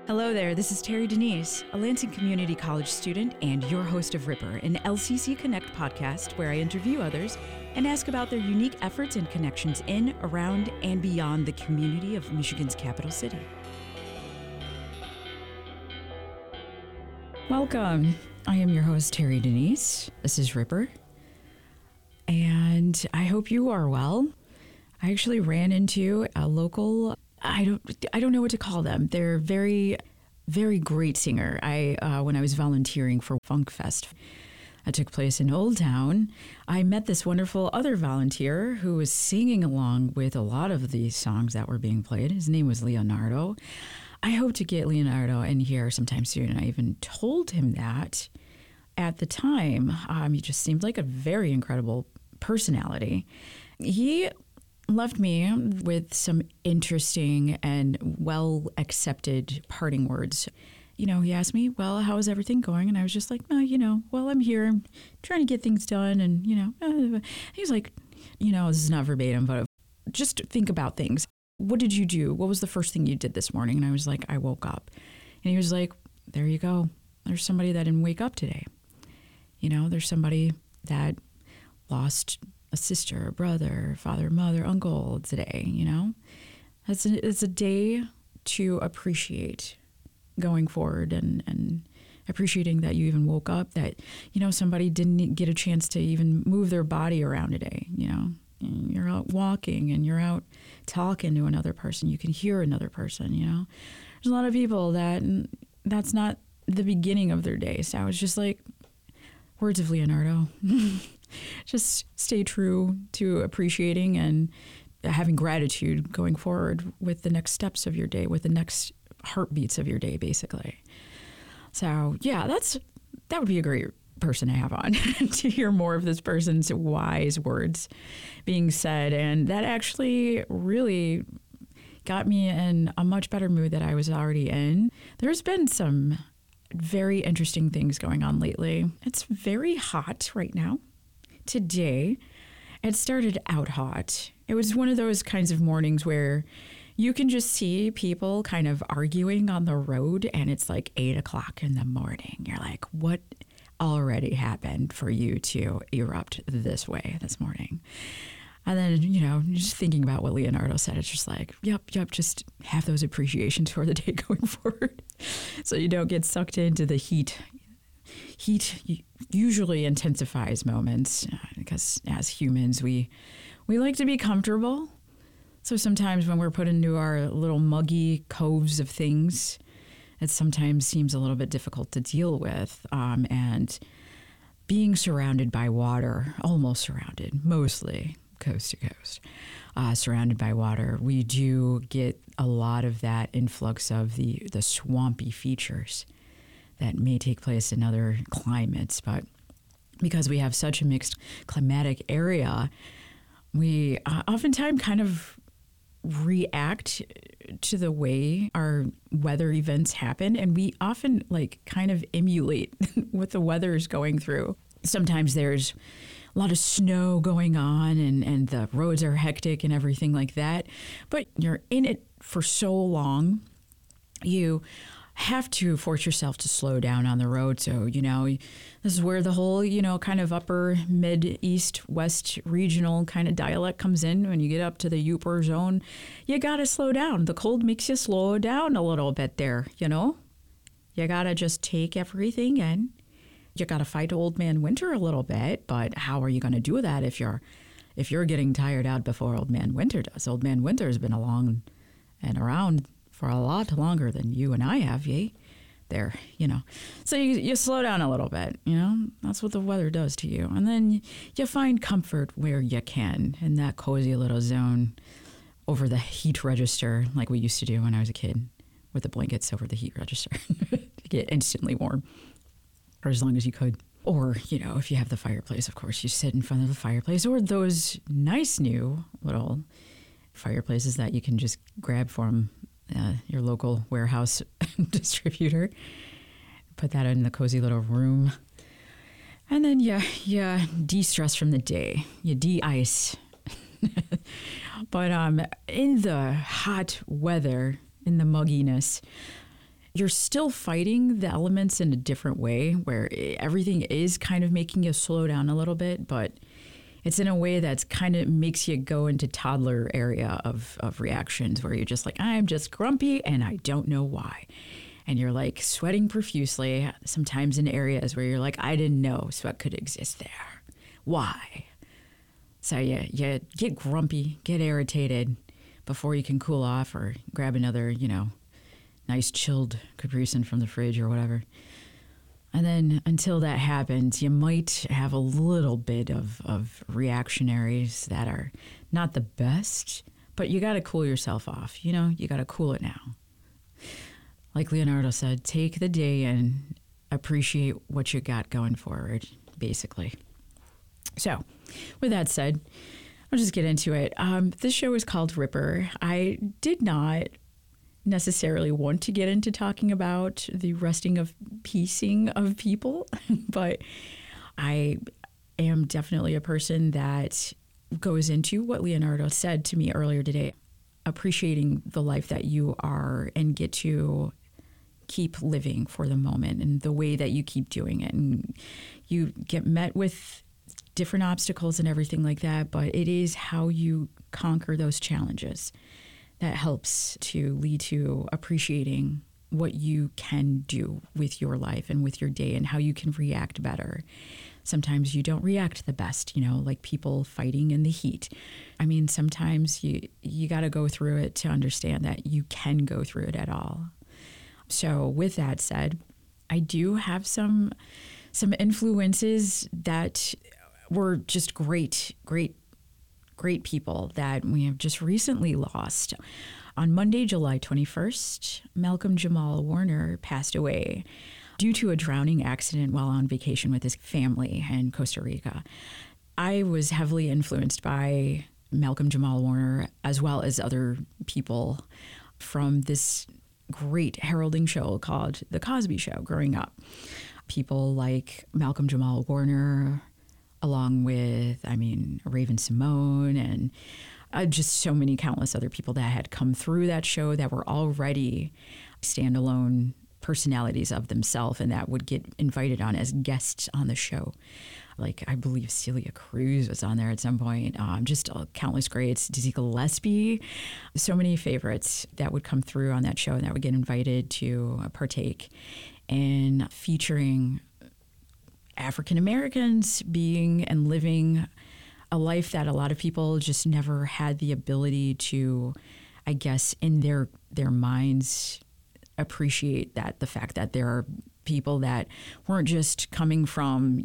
Hello there, this is Terry Denise, a Lansing Community College student and your host of Ripper, an LCC Connect podcast where I interview others and ask about their unique efforts and connections in, around, and beyond the community of Michigan's capital city. Welcome. I am your host, Terry Denise. This is Ripper, and I hope you are well. I actually ran into a local, I don't know what to call them. They're very, very great singer. When I was volunteering for Funk Fest that took place in Old Town, I met this wonderful other volunteer who was singing along with a lot of these songs that were being played. His name was Leonardo. I hope to get Leonardo in here sometime soon. And I even told him that at the time. He just seemed like a very incredible personality. He left me with some interesting and well-accepted parting words. You know, he asked me, well, how is everything going? And I was just like, well, I'm here. I'm trying to get things done. And, he was like, this is not verbatim, but just think about things. What did you do? What was the first thing you did this morning? And I was like, I woke up. And he was like, there you go. There's somebody that didn't wake up today. There's somebody that lost a sister, a brother, father, mother, uncle today, It's a day to appreciate going forward and appreciating that you even woke up, that, somebody didn't get a chance to even move their body around today, And you're out walking and you're out talking to another person. You can hear another person, There's a lot of people that's not the beginning of their day. So I was just like, words of Leonardo. Just stay true to appreciating and having gratitude going forward with the next steps of your day, with the next heartbeats of your day, basically. So, yeah, that would be a great person to have on to hear more of this person's wise words being said. And that actually really got me in a much better mood that I was already in. There's been some very interesting things going on lately. It's very hot right now. Today, it started out hot. It was one of those kinds of mornings where you can just see people kind of arguing on the road, and it's like 8 o'clock in the morning. You're like, what already happened for you to erupt this way this morning? And then, just thinking about what Leonardo said, it's just like, yep, just have those appreciations for the day going forward so you don't get sucked into the heat. Heat usually intensifies moments because as humans, we like to be comfortable. So sometimes when we're put into our little muggy coves of things, it sometimes seems a little bit difficult to deal with. And being surrounded by water, almost surrounded, mostly coast to coast, surrounded by water, we do get a lot of that influx of the swampy features that may take place in other climates. But because we have such a mixed climatic area, we oftentimes kind of react to the way our weather events happen, and we often kind of emulate what the weather is going through. Sometimes there's a lot of snow going on and the roads are hectic and everything like that, but you're in it for so long, you have to force yourself to slow down on the road. So, this is where the whole, kind of upper mid east west regional kind of dialect comes in. When you get up to the Yooper zone, you got to slow down. The cold makes you slow down a little bit there, You got to just take everything in. You got to fight old man winter a little bit, but how are you going to do that if you're getting tired out before old man winter does? Old man winter has been along and around for a lot longer than you and I have, there, So you slow down a little bit, That's what the weather does to you. And then you find comfort where you can in that cozy little zone over the heat register like we used to do when I was a kid with the blankets over the heat register to get instantly warm for as long as you could. Or, if you have the fireplace, of course, you sit in front of the fireplace, or those nice new little fireplaces that you can just grab from your local warehouse distributor. Put that in the cozy little room. And then you de-stress from the day. You de-ice. But in the hot weather, in the mugginess, you're still fighting the elements in a different way where everything is kind of making you slow down a little bit, but it's in a way that's kind of makes you go into toddler area of reactions where you're just like, I'm just grumpy and I don't know why. And you're like sweating profusely, sometimes in areas where you're like, I didn't know sweat could exist there. Why? So you get grumpy, get irritated before you can cool off or grab another, nice chilled Capri Sun from the fridge or whatever. And then until that happens, you might have a little bit of reactionaries that are not the best, but you got to cool yourself off. You got to cool it now. Like Leonardo said, take the day and appreciate what you got going forward, basically. So with that said, I'll just get into it. This show is called Ripper. I did not necessarily want to get into talking about the piecing of people, but I am definitely a person that goes into what Leonardo said to me earlier today, appreciating the life that you are and get to keep living for the moment and the way that you keep doing it. And you get met with different obstacles and everything like that, but it is how you conquer those challenges that helps to lead to appreciating what you can do with your life and with your day and how you can react better. Sometimes you don't react the best, like people fighting in the heat. I mean, sometimes you got to go through it to understand that you can go through it at all. So with that said, I do have some influences that were just great people that we have just recently lost. On Monday, July 21st, Malcolm Jamal Warner passed away due to a drowning accident while on vacation with his family in Costa Rica. I was heavily influenced by Malcolm Jamal Warner as well as other people from this great heralding show called The Cosby Show growing up. People like Malcolm Jamal Warner, along with, Raven Simone and just so many countless other people that had come through that show that were already standalone personalities of themselves and that would get invited on as guests on the show. Like, I believe Celia Cruz was on there at some point. Just countless greats. Dizzy Gillespie. So many favorites that would come through on that show and that would get invited to partake in featuring African Americans being and living a life that a lot of people just never had the ability to, I guess, in their minds appreciate that the fact that there are people that weren't just coming from,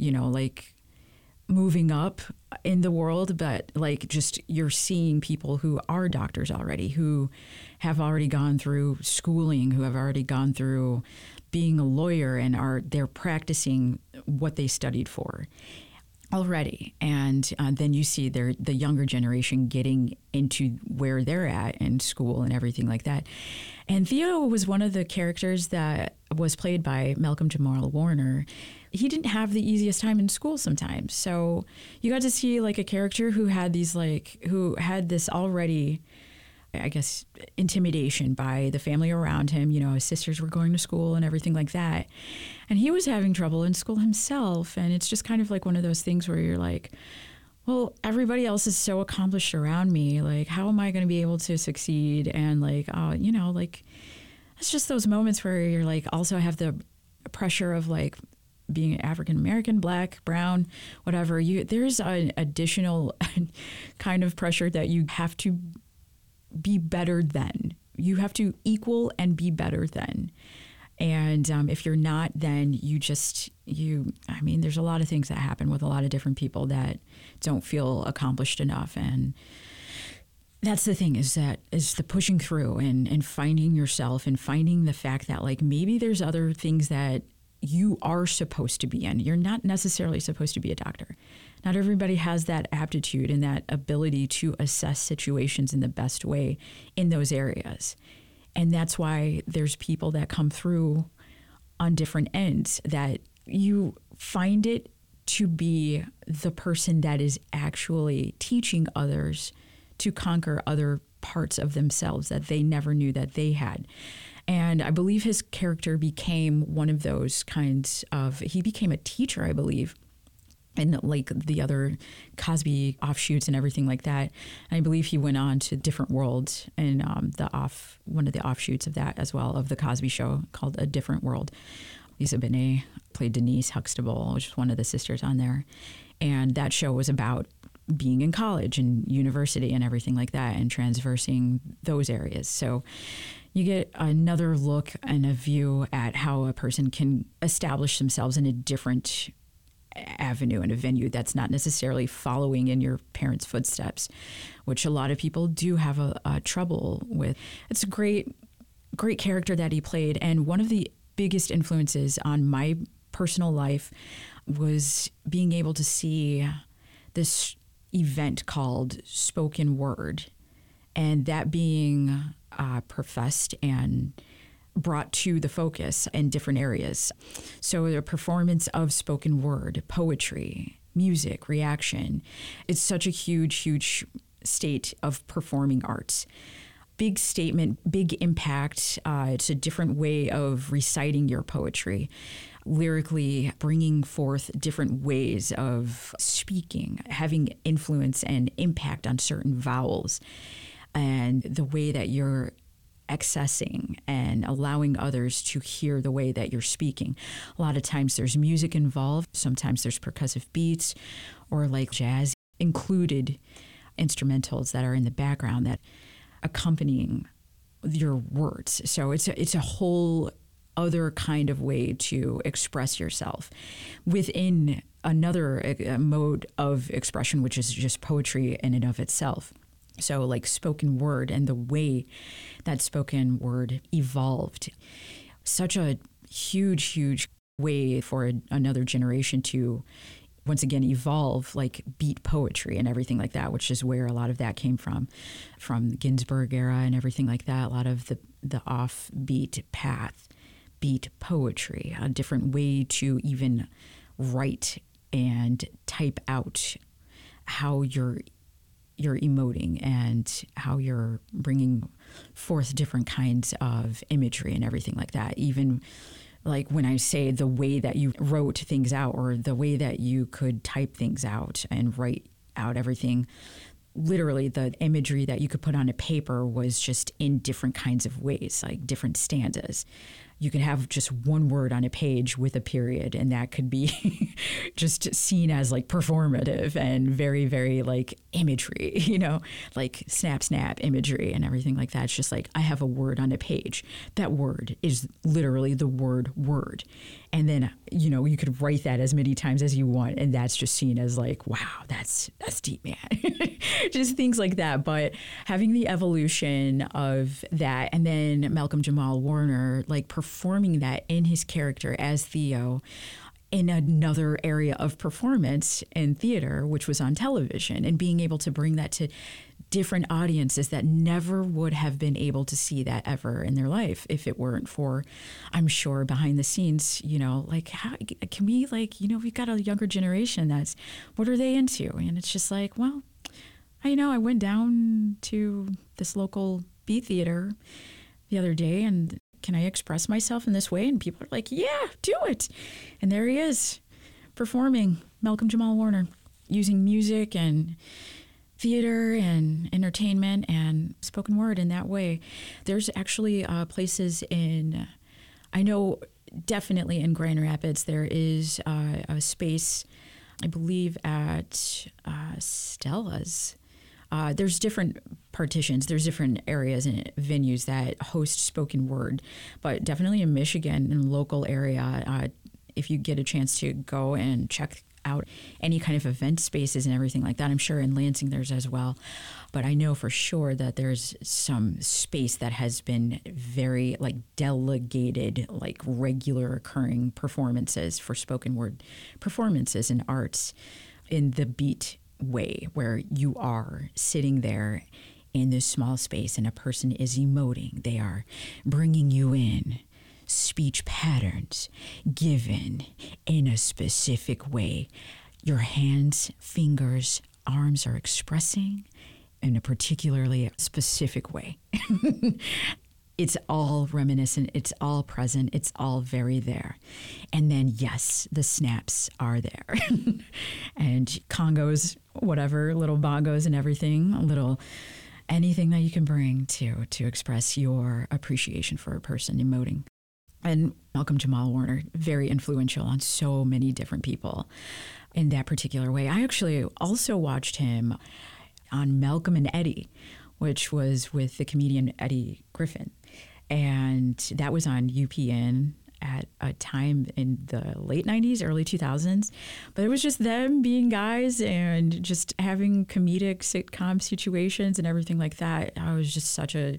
moving up in the world, but just you're seeing people who are doctors already, who have already gone through schooling, who have already gone through being a lawyer and they're practicing what they studied for already. And then you see the younger generation getting into where they're at in school and everything like that. And Theo was one of the characters that was played by Malcolm Jamal Warner. He didn't have the easiest time in school sometimes. So you got to see a character who had this already, I guess, intimidation by the family around him. His sisters were going to school and everything like that. And he was having trouble in school himself. And it's just kind of like one of those things where you're like, well, everybody else is so accomplished around me. How am I going to be able to succeed? And it's just those moments where you're also have the pressure of being African American, Black, brown, whatever. There's an additional kind of pressure that you have to be better than. You have to equal and be better than. And if you're not, then there's a lot of things that happen with a lot of different people that don't feel accomplished enough. And that's the thing is the pushing through and finding yourself and finding the fact that maybe there's other things that you are supposed to be in. You're not necessarily supposed to be a doctor. Not everybody has that aptitude and that ability to assess situations in the best way in those areas. And that's why there's people that come through on different ends that you find it to be the person that is actually teaching others to conquer other parts of themselves that they never knew that they had. And I believe his character became one of those kinds of, he became a teacher, I believe, and like the other Cosby offshoots and everything like that. And I believe he went on to Different World and one of the offshoots of that as well, of the Cosby Show, called A Different World. Lisa Bonet played Denise Huxtable, which was one of the sisters on there. And that show was about being in college and university and everything like that, and transversing those areas. So you get another look and a view at how a person can establish themselves in a different avenue and a venue that's not necessarily following in your parents' footsteps, which a lot of people do have a trouble with. It's a great character that he played. And one of the biggest influences on my personal life was being able to see this event called spoken word, and that being professed and brought to the focus in different areas. So the performance of spoken word, poetry, music, reaction, it's such a huge state of performing arts. Big statement, big impact. It's a different way of reciting your poetry, lyrically bringing forth different ways of speaking, having influence and impact on certain vowels, and the way that you're accessing and allowing others to hear the way that you're speaking. A lot of times there's music involved. Sometimes there's percussive beats or like jazz included instrumentals that are in the background that accompanying your words. So it's a whole other kind of way to express yourself within another mode of expression, which is just poetry in and of itself. So like spoken word and the way that spoken word evolved, such a huge way for another generation to once again evolve, like beat poetry and everything like that, which is where a lot of that came from Ginsberg era and everything like that. A lot of the offbeat path, beat poetry, a different way to even write and type out how you're emoting and how you're bringing forth different kinds of imagery and everything like that. Even like when I say the way that you wrote things out or the way that you could type things out and write out everything, literally the imagery that you could put on a paper was just in different kinds of ways, like different stanzas. You could have just one word on a page with a period, and that could be just seen as like performative and very like imagery, like snap imagery and everything like that. It's just like, I have a word on a page. That word is literally the word. And then, you could write that as many times as you want, and that's just seen as like, wow, that's deep, man. Just things like that. But having the evolution of that, and then Malcolm Jamal Warner, like performing that in his character as Theo in another area of performance in theater, which was on television, and being able to bring that to different audiences that never would have been able to see that ever in their life if it weren't for, I'm sure, behind the scenes, like how can we, like, we've got a younger generation that's, what are they into? And it's just like, well, I went down to this local B theater the other day, and can I express myself in this way? And people are like, yeah, do it. And there he is performing, Malcolm Jamal Warner, using music and theater and entertainment and spoken word in that way. There's actually places I know definitely in Grand Rapids, there is a space, I believe at Stella's. There's different partitions. There's different areas and venues that host spoken word, but definitely in Michigan, in the local area, if you get a chance to go and check out any kind of event spaces and everything like that. I'm sure in Lansing there's as well. But I know for sure that there's some space that has been very like delegated, like regular occurring performances for spoken word performances in arts in the beat way, where you are sitting there in this small space and a person is emoting. They are bringing you in. Speech patterns given in a specific way. Your hands, fingers, arms are expressing in a particularly specific way. It's all reminiscent. It's all present. It's all very there. And then, yes, the snaps are there. And congos, whatever, little bongos and everything, a little anything that you can bring to express your appreciation for a person emoting. And Malcolm Jamal Warner, very influential on so many different people in that particular way. I actually also watched him on Malcolm and Eddie, which was with the comedian Eddie Griffin. And that was on UPN at a time in the late 90s, early 2000s. But it was just them being guys and just having comedic sitcom situations and everything like that. I was just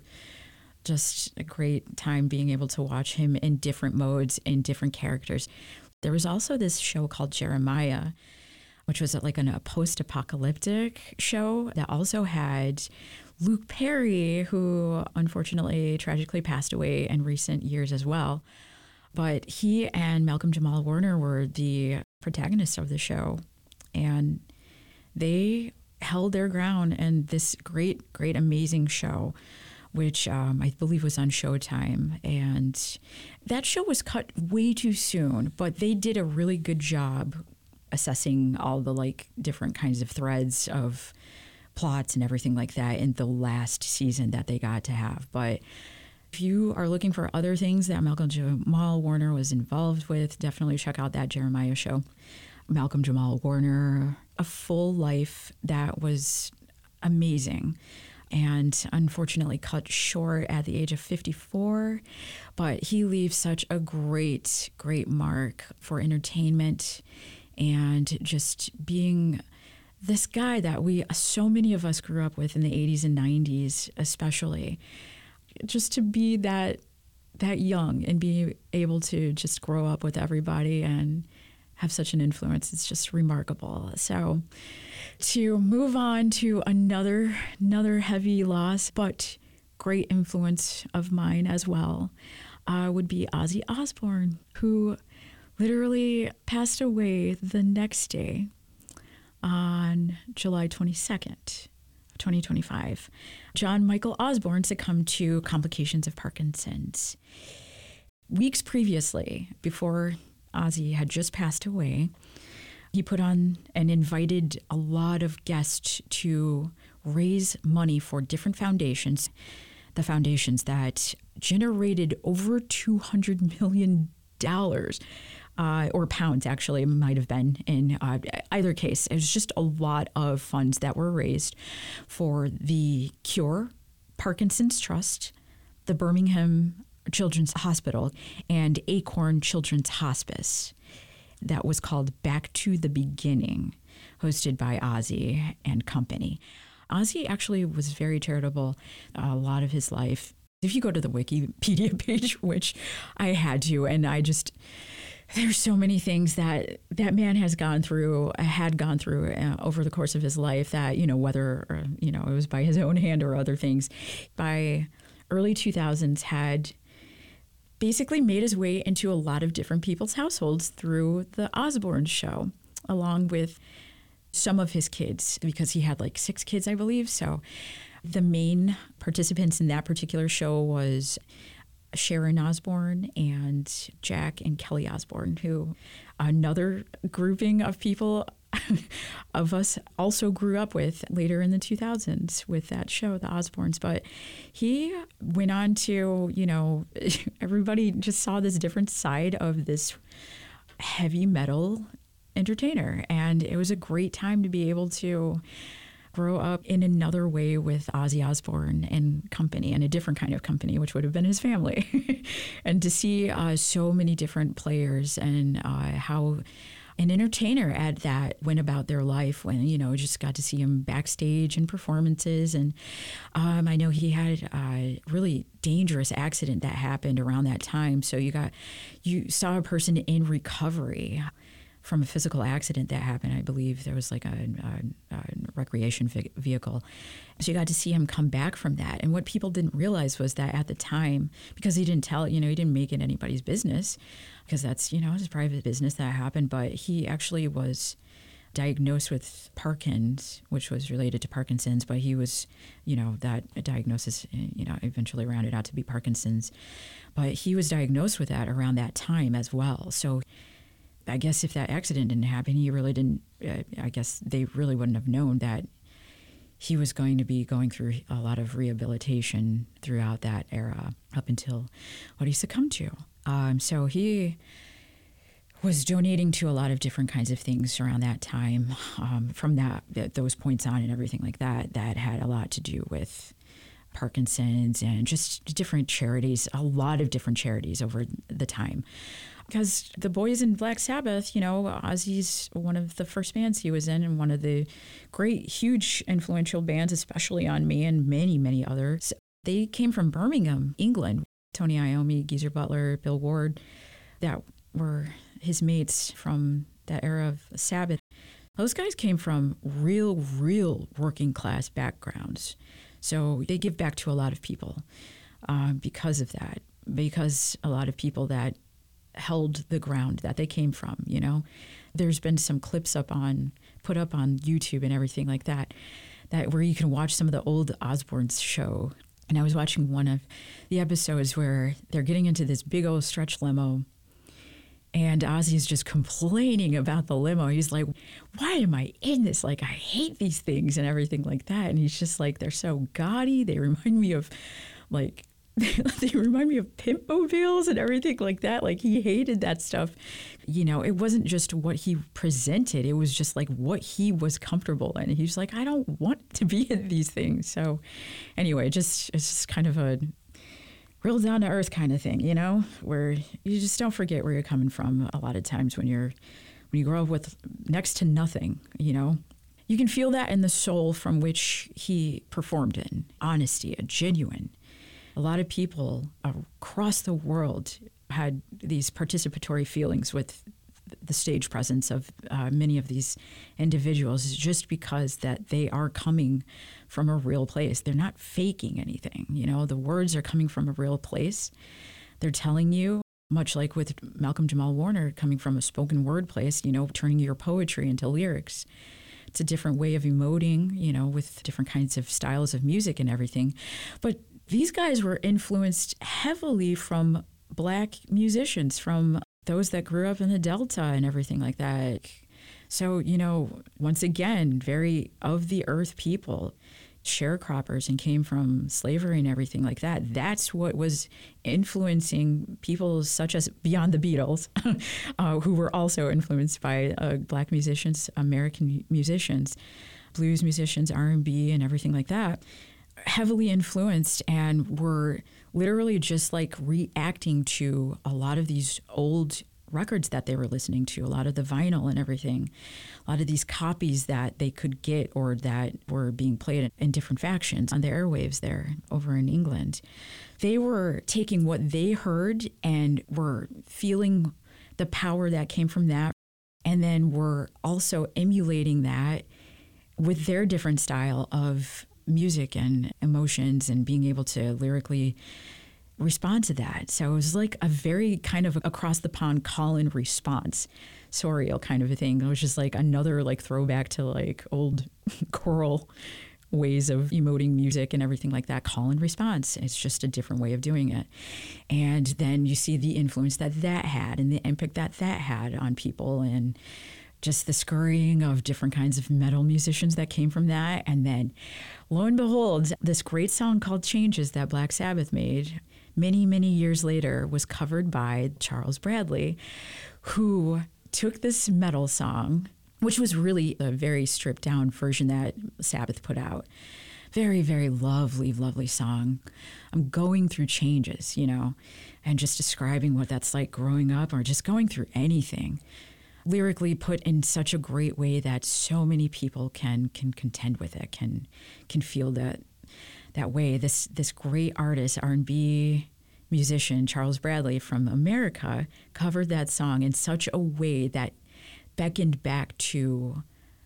just a great time being able to watch him in different modes, in different characters. There was also this show called Jeremiah, which was like a post-apocalyptic show that also had Luke Perry, who unfortunately tragically passed away in recent years as well. But he and Malcolm Jamal Warner were the protagonists of the show, and they held their ground in this great, amazing show, which I believe was on Showtime. And that show was cut way too soon, but they did a really good job assessing all the different kinds of threads of plots and everything like that in the last season that they got to have. But if you are looking for other things that Malcolm Jamal Warner was involved with, definitely check out that Jeremiah show. Malcolm Jamal Warner, a full life that was amazing, and unfortunately cut short at the age of 54. But he leaves such a great mark for entertainment and just being this guy that so many of us grew up with in the 80s and 90s, especially. Just to be that young and be able to just grow up with everybody and have such an influence, it's just remarkable. So to move on to another heavy loss, but great influence of mine as well, would be Ozzy Osbourne, who literally passed away the next day on July 22nd. 2025. John Michael Osbourne succumbed to complications of Parkinson's. Weeks previously, before Ozzy had just passed away, he put on and invited a lot of guests to raise money for different foundations, the foundations that generated over $200 million. Or pounds, actually, it might have been in either case. It was just a lot of funds that were raised for the Cure, Parkinson's Trust, the Birmingham Children's Hospital, and Acorn Children's Hospice. That was called Back to the Beginning, hosted by Ozzy and company. Ozzy actually was very charitable a lot of his life. If you go to the Wikipedia page, which I had to, and there's so many things that man had gone through over the course of his life that, whether, it was by his own hand or other things, by early 2000s had basically made his way into a lot of different people's households through the Osbourne show, along with some of his kids, because he had 6 kids, I believe. So the main participants in that particular show was Sharon Osbourne and Jack and Kelly Osbourne, who another grouping of people of us also grew up with later in the 2000s with that show, The Osbournes. But he went on to, everybody just saw this different side of this heavy metal entertainer. And it was a great time to be able to grow up in another way with Ozzy Osbourne and company, and a different kind of company, which would have been his family. And to see so many different players and how an entertainer at that went about their life when, just got to see him backstage and performances. And I know he had a really dangerous accident that happened around that time. So you saw a person in recovery from a physical accident that happened. I believe there was a recreation vehicle. So you got to see him come back from that. And what people didn't realize was that at the time, because he didn't tell, he didn't make it anybody's business, because that's, it's private business that happened. But he actually was diagnosed with Parkinson's, which was related to Parkinson's, but he was, that diagnosis, eventually rounded out to be Parkinson's. But he was diagnosed with that around that time as well. So I guess if that accident didn't happen, he really didn't, I guess they really wouldn't have known that he was going to be going through a lot of rehabilitation throughout that era up until what he succumbed to. So he was donating to a lot of different kinds of things around that time, from those points on and everything like that had a lot to do with Parkinson's and just different charities, a lot of different charities over the time. Because the boys in Black Sabbath, Ozzy's one of the first bands he was in, and one of the great, huge, influential bands, especially on me and many, many others. They came from Birmingham, England. Tony Iommi, Geezer Butler, Bill Ward, that were his mates from that era of Sabbath. Those guys came from real working class backgrounds. So they give back to a lot of people because of that, because a lot of people that held the ground that they came from, There's been some clips put up on YouTube and everything like that where you can watch some of the old Osbourne's show. And I was watching one of the episodes where they're getting into this big old stretch limo, and Ozzy's just complaining about the limo. He's like, why am I in this? Like, I hate these things and everything like that. And he's just like, they're so gaudy. They remind me of pimp mobiles and everything like that. Like, he hated that stuff. It wasn't just what he presented. It was just like what he was comfortable in. And he's like, I don't want to be in these things. So anyway, it's just kind of a real down to earth kind of thing, where you just don't forget where you're coming from a lot of times when you grow up with next to nothing, You can feel that in the soul from which he performed in. Honesty, a genuine. A lot of people across the world had these participatory feelings with the stage presence of many of these individuals, just because that they are coming from a real place. They're not faking anything. The words are coming from a real place. They're telling you, much like with Malcolm Jamal Warner coming from a spoken word place, turning your poetry into lyrics. It's a different way of emoting, with different kinds of styles of music and everything. But these guys were influenced heavily from Black musicians, from those that grew up in the Delta and everything like that. So, once again, very of the earth people, sharecroppers, and came from slavery and everything like that. That's what was influencing people such as beyond the Beatles, who were also influenced by Black musicians, American musicians, blues musicians, R&B, and everything like that. Heavily influenced, and were literally just like reacting to a lot of these old records that they were listening to, a lot of the vinyl and everything, a lot of these copies that they could get or that were being played in different factions on the airwaves there over in England. They were taking what they heard and were feeling the power that came from that, and then were also emulating that with their different style of music and emotions and being able to lyrically respond to that. So it was like a very kind of across the pond call and response, surreal kind of a thing. It was just like another like throwback to like old choral ways of emoting music and everything like that, call and response. It's just a different way of doing it. And then you see the influence that had and the impact that had on people, and just the scurrying of different kinds of metal musicians that came from that. And then, lo and behold, this great song called Changes that Black Sabbath made many, many years later was covered by Charles Bradley, who took this metal song, which was really a very stripped down version that Sabbath put out. Very, very lovely, lovely song. I'm going through changes, and just describing what that's like growing up or just going through anything. Lyrically put in such a great way that so many people can contend with it, can feel that way. This great artist, R&B musician, Charles Bradley from America, covered that song in such a way that beckoned back to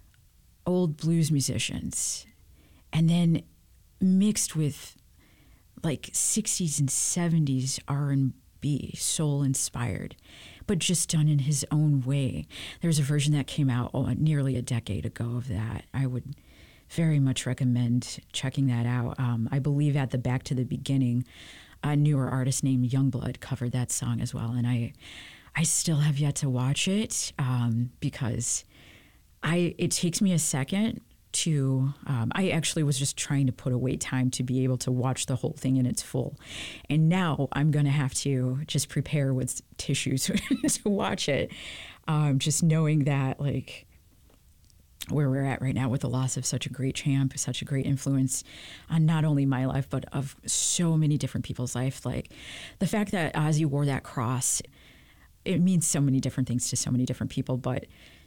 old blues musicians, and then mixed with like 60s and 70s R&B, soul inspired, but just done in his own way. There's a version that came out nearly a decade ago of that. I would very much recommend checking that out. I believe at the Back to the Beginning, a newer artist named Youngblood covered that song as well. And I still have yet to watch it because it takes me a second to, I actually was just trying to put away time to be able to watch the whole thing in its full. And now I'm going to have to just prepare with tissues to watch it. Just knowing that, like, where we're at right now with the loss of such a great champ, such a great influence on not only my life, but of so many different people's life. Like the fact that Ozzy wore that cross, it means so many different things to so many different people, but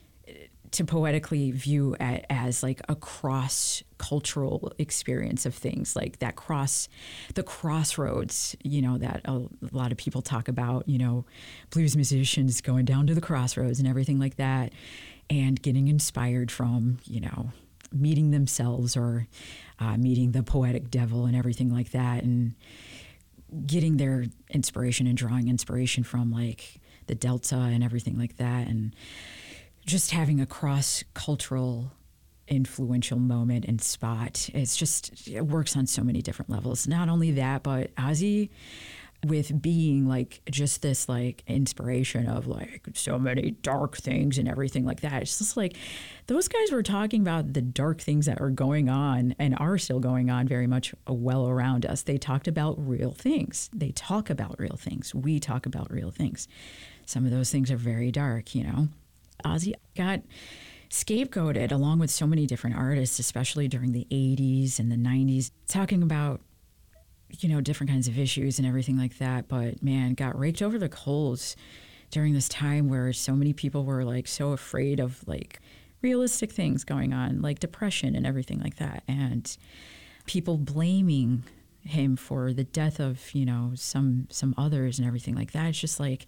to poetically view it as like a cross-cultural experience of things, like that the crossroads, that a lot of people talk about, blues musicians going down to the crossroads and everything like that, and getting inspired from, meeting themselves or meeting the poetic devil and everything like that, and getting their inspiration and drawing inspiration from like the Delta and everything like that, and just having a cross-cultural influential moment and spot. It works on so many different levels. Not only that, but Ozzy, with being like just this like inspiration of like so many dark things and everything like that. It's just like those guys were talking about the dark things that are going on and are still going on very much well around us. They talked about real things. They talk about real things. We talk about real things. Some of those things are very dark, Ozzy got scapegoated along with so many different artists, especially during the 80s and the 90s, talking about different kinds of issues and everything like that. But man, got raked over the coals during this time where so many people were like so afraid of like realistic things going on, like depression and everything like that. And people blaming him for the death of, some others and everything like that. It's just like,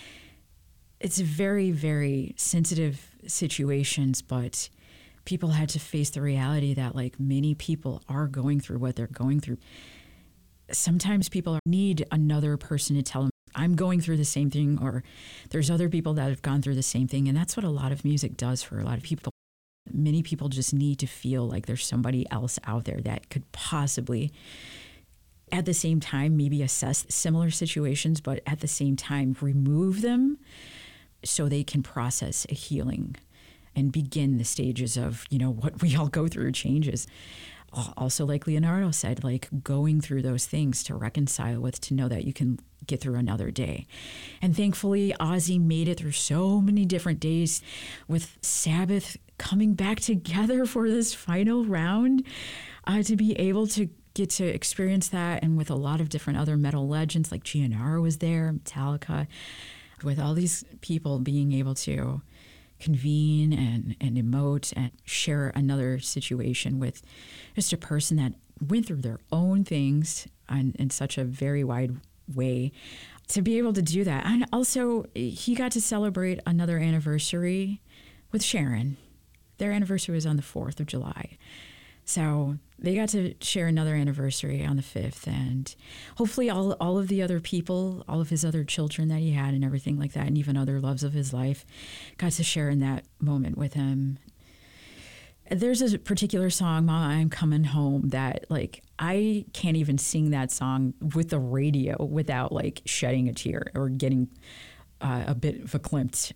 it's very, very sensitive situations, but people had to face the reality that like many people are going through what they're going through. Sometimes people need another person to tell them, I'm going through the same thing, or there's other people that have gone through the same thing. And that's what a lot of music does for a lot of people. Many people just need to feel like there's somebody else out there that could possibly, at the same time, maybe assess similar situations, but at the same time, remove them so they can process a healing and begin the stages of, what we all go through changes. Also, like Leonardo said, like going through those things to reconcile with, to know that you can get through another day. And thankfully, Ozzy made it through so many different days, with Sabbath coming back together for this final round, to be able to get to experience that. And with a lot of different other metal legends, like Gianaro was there, Metallica, with all these people being able to convene and emote and share another situation with just a person that went through their own things in such a very wide way, to be able to do that. And also, he got to celebrate another anniversary with Sharon. Their anniversary was on the 4th of July. So they got to share another anniversary on the 5th, and hopefully all of the other people, all of his other children that he had and everything like that, and even other loves of his life, got to share in that moment with him. There's a particular song, Mama, I'm Coming Home, that like I can't even sing that song with the radio without like shedding a tear or getting a bit verklempt.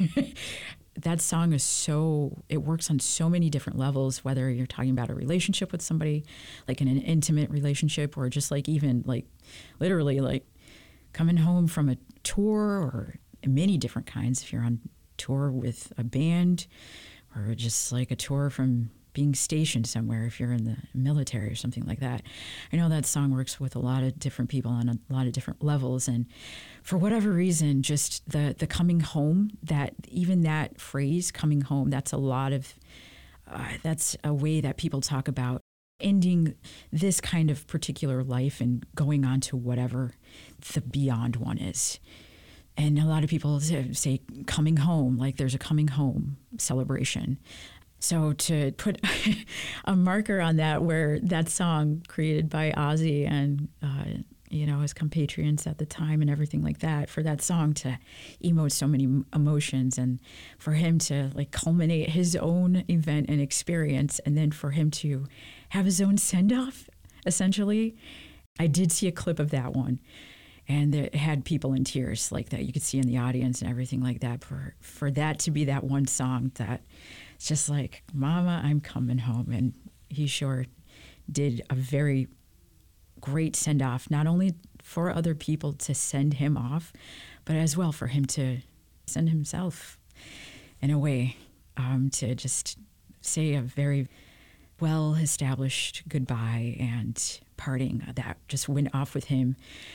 That song is it works on so many different levels, whether you're talking about a relationship with somebody, like in an intimate relationship, or just like even like literally like coming home from a tour, or many different kinds. If you're on tour with a band, or just like a tour from being stationed somewhere, if you're in the military or something like that. I know that song works with a lot of different people on a lot of different levels. And for whatever reason, just the coming home, that even that phrase, coming home, that's a lot of, that's a way that people talk about ending this kind of particular life and going on to whatever the beyond one is. And a lot of people say coming home, like there's a coming home celebration. So to put a marker on that, where that song created by Ozzy and his compatriots at the time and everything like that, for that song to emote so many emotions and for him to like culminate his own event and experience and then for him to have his own send-off, essentially. I did see a clip of that one and it had people in tears like that you could see in the audience and everything like that for that to be that one song that it's just like, Mama, I'm coming home. And he sure did a very great send-off, not only for other people to send him off, but as well for him to send himself in a way, to just say a very well-established goodbye and parting that just went off with him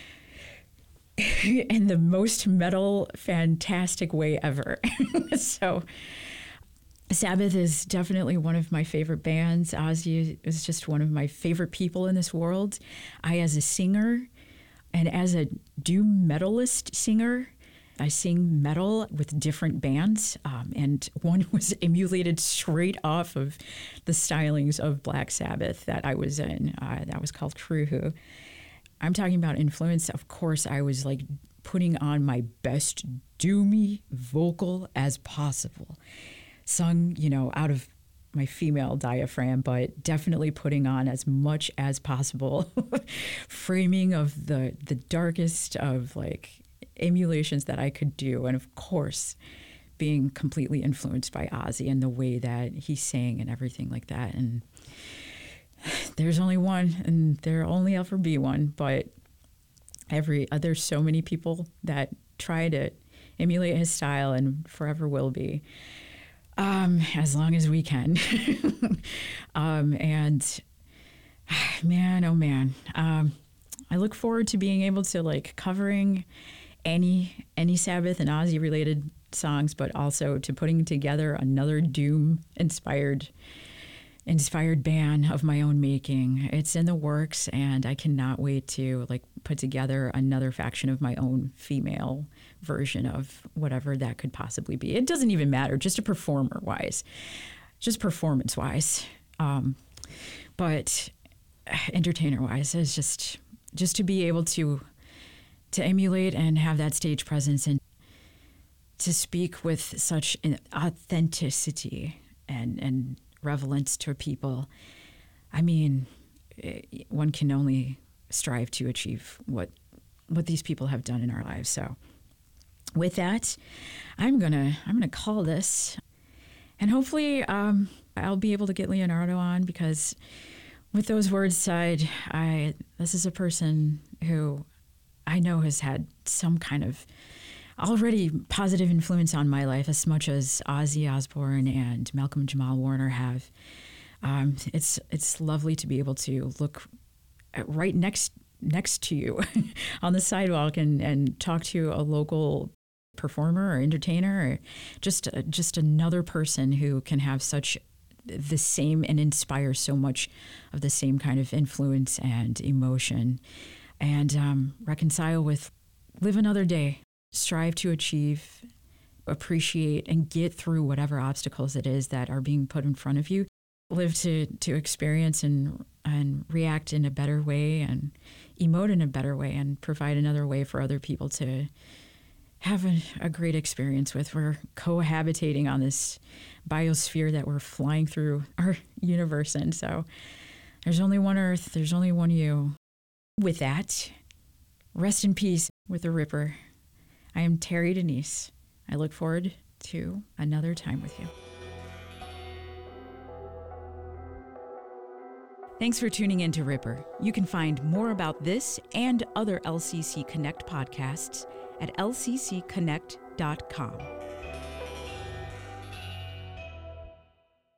in the most metal, fantastic way ever. So Sabbath is definitely one of my favorite bands. Ozzy is just one of my favorite people in this world. I, as a singer and as a doom metalist singer, I sing metal with different bands, and one was emulated straight off of the stylings of Black Sabbath that I was in. That was called Crewhu. I'm talking about influence. Of course, I was like putting on my best doomy vocal as possible. Sung, out of my female diaphragm, but definitely putting on as much as possible framing of the darkest of like emulations that I could do. And of course, being completely influenced by Ozzy and the way that he sang and everything like that. And there's only one and there'll only ever be one, but there's so many people that try to emulate his style and forever will be. As long as we can. And man, oh man, I look forward to being able to like covering any Sabbath and Ozzy related songs, but also to putting together another doom inspired band of my own making. It's in the works and I cannot wait to like put together another faction of my own female version of whatever that could possibly be. It doesn't even matter, just performance wise. But entertainer wise is just to be able to emulate and have that stage presence and to speak with such an authenticity and relevance to people. I mean, one can only strive to achieve what these people have done in our lives. So with that, I'm gonna call this, and hopefully I'll be able to get Leonardo on, because with those words said, this is a person who I know has had some kind of already positive influence on my life, as much as Ozzy Osbourne and Malcolm Jamal Warner have. It's lovely to be able to look right next to you on the sidewalk and talk to a local performer or entertainer, or just another person who can have such the same and inspire so much of the same kind of influence and emotion, and reconcile with, live another day, strive to achieve, appreciate, and get through whatever obstacles it is that are being put in front of you. Live to experience and react in a better way and emote in a better way and provide another way for other people to have a great experience with. We're cohabitating on this biosphere that we're flying through our universe in. So there's only one Earth, there's only one you. With that, rest in peace with the Ripper. I am Terry Denise. I look forward to another time with you. Thanks for tuning in to Ripper. You can find more about this and other LCC Connect podcasts at lccconnect.com.